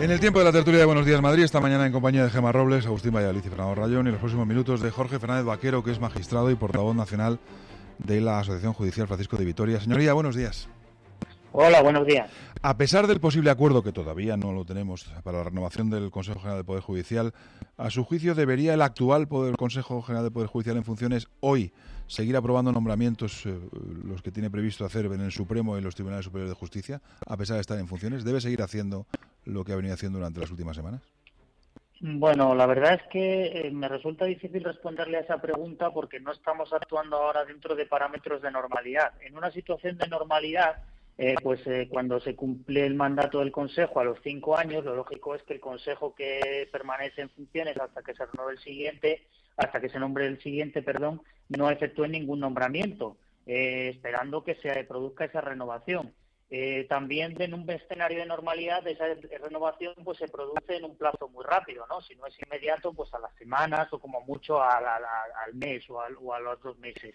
En el tiempo de la tertulia de Buenos Días Madrid, esta mañana en compañía de Gemma Robles, Agustín Valladolid y Fernando Rayón, y los próximos minutos de Jorge Fernández Vaquero, que es magistrado y portavoz nacional de la Asociación Judicial Francisco de Vitoria. Señoría, buenos días. Hola, buenos días. A pesar del posible acuerdo, que todavía no lo tenemos, para la renovación del Consejo General del Poder Judicial, a su juicio, ¿debería el actual Consejo General del Poder Judicial en funciones hoy seguir aprobando nombramientos, los que tiene previsto hacer en el Supremo y en los Tribunales Superiores de Justicia, a pesar de estar en funciones? ¿Debe seguir haciendo lo que ha venido haciendo durante las últimas semanas? Bueno, la verdad es que me resulta difícil responderle a esa pregunta porque no estamos actuando ahora dentro de parámetros de normalidad. En una situación de normalidad, cuando se cumple el mandato del Consejo a los 5 años, lo lógico es que el Consejo que permanece en funciones hasta que se renueve el siguiente, hasta que se nombre el siguiente, no efectúe ningún nombramiento, esperando que se produzca esa renovación. También en un escenario de normalidad esa renovación pues se produce en un plazo muy rápido, ¿no? Si no es inmediato, pues a las semanas o como mucho al mes o a los 2 meses.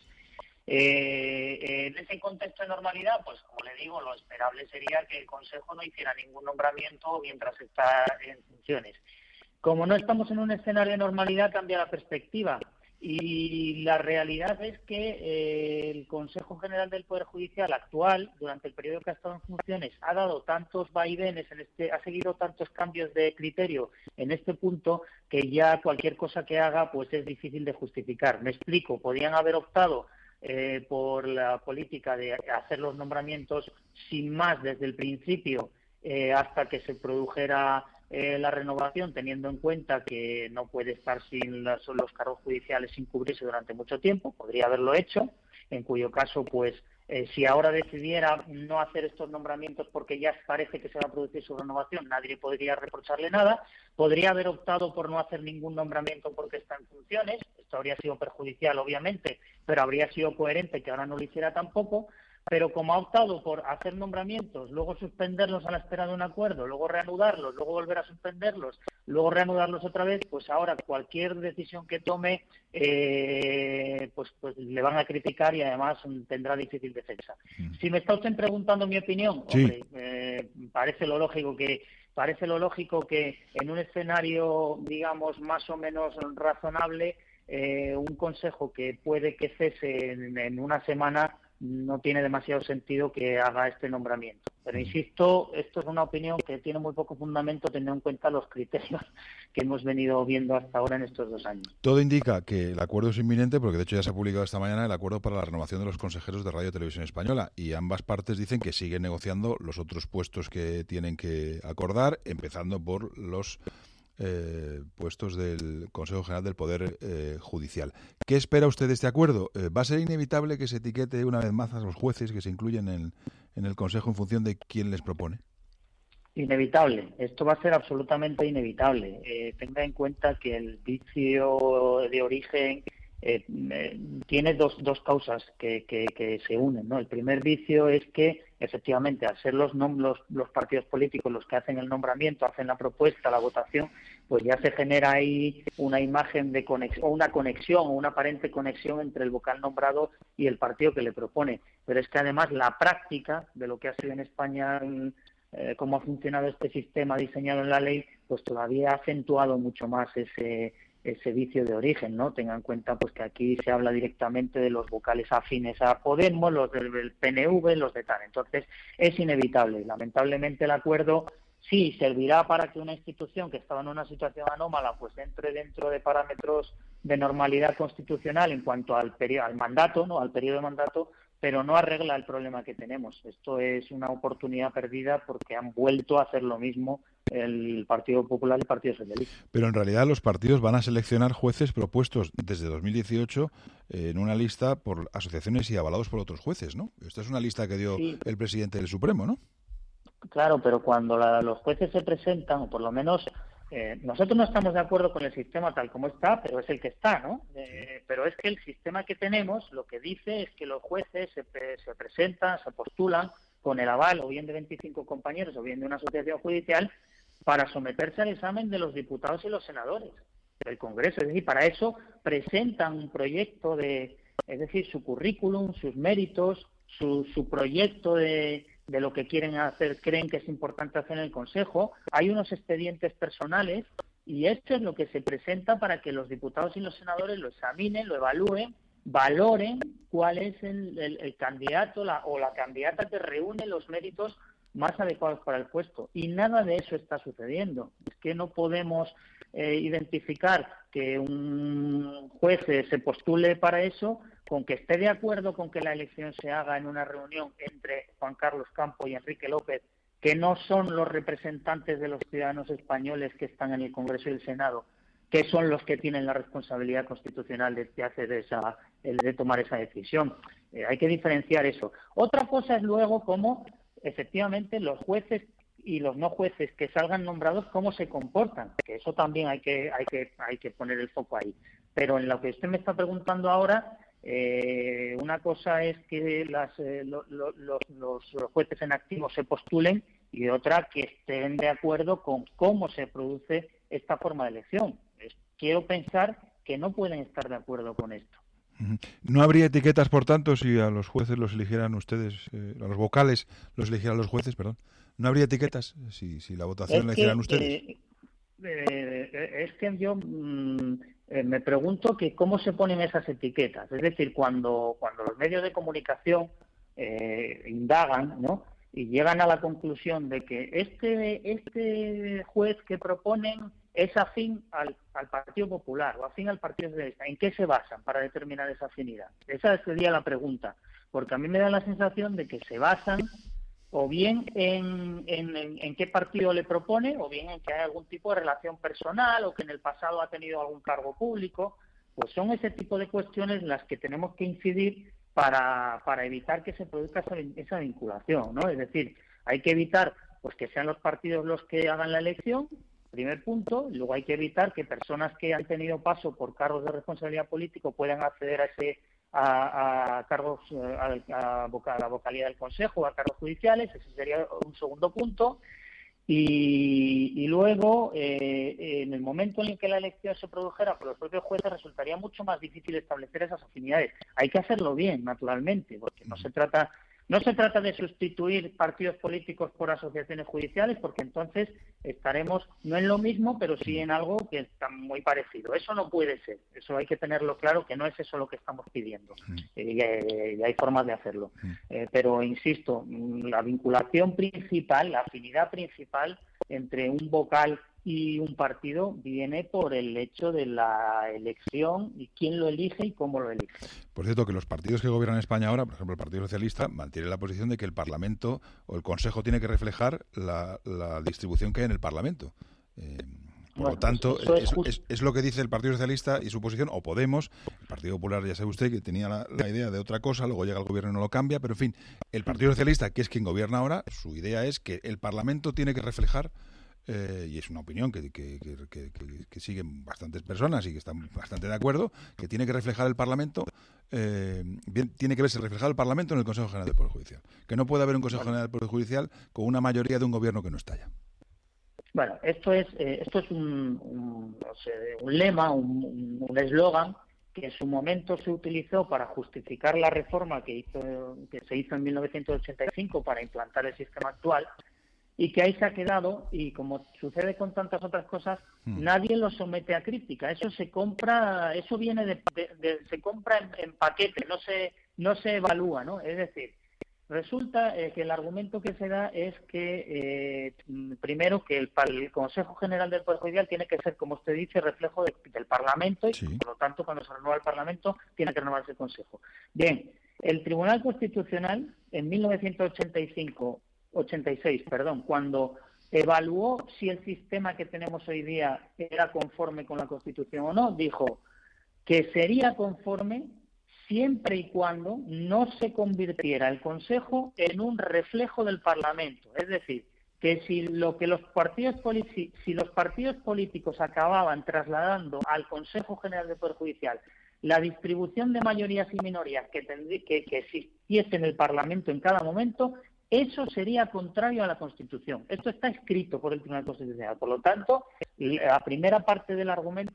En ese contexto de normalidad, pues como le digo, lo esperable sería que el Consejo no hiciera ningún nombramiento mientras está en funciones. Como no estamos en un escenario de normalidad, cambia la perspectiva. Y la realidad es que el Consejo General del Poder Judicial actual, durante el periodo que ha estado en funciones, ha dado tantos vaivenes, ha seguido tantos cambios de criterio en este punto, que ya cualquier cosa que haga pues es difícil de justificar. Me explico, podían haber optado por la política de hacer los nombramientos sin más desde el principio hasta que se produjera la renovación, teniendo en cuenta que no puede estar sin los cargos judiciales sin cubrirse durante mucho tiempo. Podría haberlo hecho, en cuyo caso, si ahora decidiera no hacer estos nombramientos porque ya parece que se va a producir su renovación, nadie podría reprocharle nada. Podría haber optado por no hacer ningún nombramiento porque está en funciones. Esto habría sido perjudicial, obviamente, pero habría sido coherente que ahora no lo hiciera tampoco. Pero como ha optado por hacer nombramientos, luego suspenderlos a la espera de un acuerdo, luego reanudarlos, luego volver a suspenderlos, luego reanudarlos otra vez, pues ahora cualquier decisión que tome pues le van a criticar y además tendrá difícil defensa. Si me está usted preguntando mi opinión, sí. Hombre, parece lo lógico que en un escenario, digamos, más o menos razonable, un consejo que puede que cese en una semana no tiene demasiado sentido que haga este nombramiento. Pero insisto, esto es una opinión que tiene muy poco fundamento teniendo en cuenta los criterios que hemos venido viendo hasta ahora en estos 2 años. Todo indica que el acuerdo es inminente, porque de hecho ya se ha publicado esta mañana el acuerdo para la renovación de los consejeros de Radio y Televisión Española, y ambas partes dicen que siguen negociando los otros puestos que tienen que acordar, empezando por los puestos del Consejo General del Poder Judicial. ¿Qué espera usted de este acuerdo? ¿Va a ser inevitable que se etiquete una vez más a los jueces que se incluyen en el Consejo en función de quién les propone? Inevitable. Esto va a ser absolutamente inevitable. Tenga en cuenta que el vicio de origen tiene dos causas que se unen, ¿no? El primer vicio es que, efectivamente, al ser los partidos políticos los que hacen el nombramiento, hacen la propuesta, la votación, pues ya se genera ahí una imagen de conexión, o una conexión, o una aparente conexión entre el vocal nombrado y el partido que le propone. Pero es que además la práctica de lo que ha sido en España, cómo ha funcionado este sistema diseñado en la ley, pues todavía ha acentuado mucho más ese vicio de origen, ¿no? Tengan en cuenta pues que aquí se habla directamente de los vocales afines a Podemos, los del PNV, los de tal. Entonces, es inevitable. Lamentablemente el acuerdo sí servirá para que una institución que estaba en una situación anómala pues entre dentro de parámetros de normalidad constitucional en cuanto al mandato, ¿no? Al periodo de mandato, pero no arregla el problema que tenemos. Esto es una oportunidad perdida porque han vuelto a hacer lo mismo el Partido Popular y el Partido Socialista. Pero en realidad los partidos van a seleccionar jueces propuestos desde 2018 en una lista por asociaciones y avalados por otros jueces, ¿no? Esta es una lista que dio el presidente del Supremo, ¿no? Claro, pero cuando los jueces se presentan, o por lo menos nosotros no estamos de acuerdo con el sistema tal como está, pero es el que está, ¿no? Pero es que el sistema que tenemos lo que dice es que los jueces se presentan, se postulan con el aval o bien de 25 compañeros o bien de una asociación judicial para someterse al examen de los diputados y los senadores del Congreso. Es decir, para eso presentan un proyecto es decir, su currículum, sus méritos, su proyecto de de lo que quieren hacer, creen que es importante hacer en el Consejo. Hay unos expedientes personales y esto es lo que se presenta para que los diputados y los senadores lo examinen, lo evalúen, valoren cuál es el candidato o la candidata que reúne los méritos más adecuados para el puesto. Y nada de eso está sucediendo. Es que no podemos identificar que un juez se postule para eso con que esté de acuerdo con que la elección se haga en una reunión entre Juan Carlos Campo y Enrique López, que no son los representantes de los ciudadanos españoles que están en el Congreso y el Senado, que son los que tienen la responsabilidad constitucional de tomar esa decisión. Hay que diferenciar eso. Otra cosa es luego cómo, efectivamente, los jueces y los no jueces que salgan nombrados, cómo se comportan, que eso también hay que poner el foco ahí. Pero en lo que usted me está preguntando ahora, una cosa es que los jueces en activo se postulen y otra que estén de acuerdo con cómo se produce esta forma de elección. Quiero pensar que no pueden estar de acuerdo con esto. ¿No habría etiquetas, por tanto, si a los jueces los eligieran ustedes, a los vocales los eligieran los jueces, perdón? ¿No habría etiquetas si la votación la hicieran ustedes? Es que yo me pregunto que cómo se ponen esas etiquetas. Es decir, cuando los medios de comunicación indagan, ¿no?, y llegan a la conclusión de que este juez que proponen es afín al Partido Popular o afín al Partido Socialista, ¿en qué se basan para determinar esa afinidad? Esa sería la pregunta, porque a mí me da la sensación de que se basan o bien en qué partido le propone, o bien en que hay algún tipo de relación personal, o que en el pasado ha tenido algún cargo público. Pues son ese tipo de cuestiones las que tenemos que incidir para evitar que se produzca esa vinculación, ¿no? Es decir, hay que evitar pues que sean los partidos los que hagan la elección, primer punto. Luego hay que evitar que personas que han tenido paso por cargos de responsabilidad político puedan acceder a cargos, a la vocalía del Consejo, a cargos judiciales. Ese sería un segundo punto. Y luego, en el momento en el que la elección se produjera por los propios jueces, resultaría mucho más difícil establecer esas afinidades. Hay que hacerlo bien, naturalmente, porque no se trata de sustituir partidos políticos por asociaciones judiciales, porque entonces estaremos no en lo mismo, pero sí en algo que está muy parecido. Eso no puede ser. Eso hay que tenerlo claro, que no es eso lo que estamos pidiendo. Y hay formas de hacerlo. Pero, insisto, la vinculación principal, la afinidad principal entre un vocal y un partido viene por el hecho de la elección y quién lo elige y cómo lo elige. Por cierto, que los partidos que gobiernan España ahora, por ejemplo el Partido Socialista, mantiene la posición de que el Parlamento o el Consejo tiene que reflejar la distribución que hay en el Parlamento. Por lo tanto, pues es lo que dice el Partido Socialista y su posición, o Podemos. El Partido Popular, ya sabe usted, que tenía la idea de otra cosa, luego llega el gobierno y no lo cambia, pero en fin, el Partido Socialista, que es quien gobierna ahora, su idea es que el Parlamento tiene que reflejar, y es una opinión que siguen bastantes personas y que están bastante de acuerdo, que tiene que reflejar el Parlamento, tiene que verse reflejado el Parlamento en el Consejo General del Poder Judicial. Que no puede haber un Consejo General del Poder Judicial con una mayoría de un gobierno que no está ya. Bueno, esto es un lema, un eslogan que en su momento se utilizó para justificar la reforma que se hizo en 1985 para implantar el sistema actual, y que ahí se ha quedado, y como sucede con tantas otras cosas, nadie lo somete a crítica. Eso se compra, eso viene se compra en paquete, no se evalúa, ¿no? Es decir, resulta que el argumento que se da es que, primero, que el Consejo General del Poder Judicial tiene que ser, como usted dice, reflejo del Parlamento, y por lo tanto, cuando se renueva el Parlamento, tiene que renovarse el Consejo. Bien, el Tribunal Constitucional, en 1986, cuando evaluó si el sistema que tenemos hoy día era conforme con la Constitución o no, dijo que sería conforme siempre y cuando no se convirtiera el Consejo en un reflejo del Parlamento. Es decir, que si los partidos políticos acababan trasladando al Consejo General del Poder Judicial la distribución de mayorías y minorías que existiese en el Parlamento en cada momento, eso sería contrario a la Constitución. Esto está escrito por el Tribunal Constitucional. Por lo tanto, la primera parte del argumento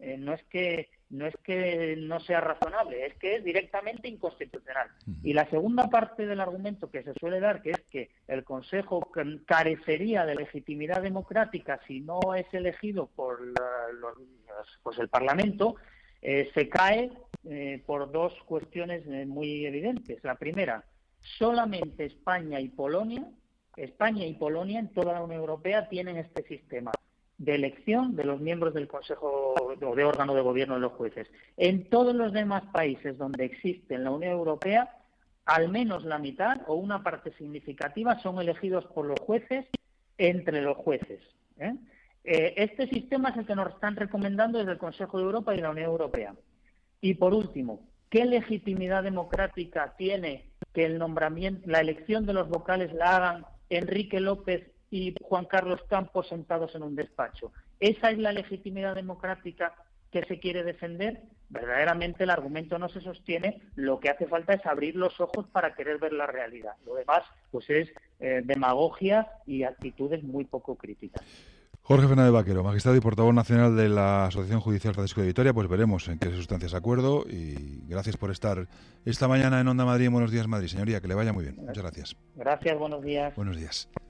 no es que no sea razonable, es que es directamente inconstitucional. Y la segunda parte del argumento que se suele dar, que es que el Consejo carecería de legitimidad democrática si no es elegido por pues el Parlamento, se cae por dos cuestiones muy evidentes. La primera, solamente España y Polonia en toda la Unión Europea tienen este sistema de elección de los miembros del Consejo o de órgano de gobierno de los jueces. En todos los demás países donde existe en la Unión Europea, al menos la mitad o una parte significativa son elegidos por los jueces entre los jueces. Este sistema es el que nos están recomendando desde el Consejo de Europa y la Unión Europea. Y por último, ¿qué legitimidad democrática tiene que la elección de los vocales la hagan Enrique López y Juan Carlos Campos sentados en un despacho? ¿Esa es la legitimidad democrática que se quiere defender? Verdaderamente el argumento no se sostiene, lo que hace falta es abrir los ojos para querer ver la realidad. Lo demás pues es demagogia y actitudes muy poco críticas. Jorge Fernández Vaquero, magistrado y portavoz nacional de la Asociación Judicial Francisco de Vitoria, pues veremos en qué se sustancia ese acuerdo y gracias por estar esta mañana en Onda Madrid en Buenos Días Madrid. Señoría, que le vaya muy bien. Muchas gracias. Gracias, buenos días. Buenos días.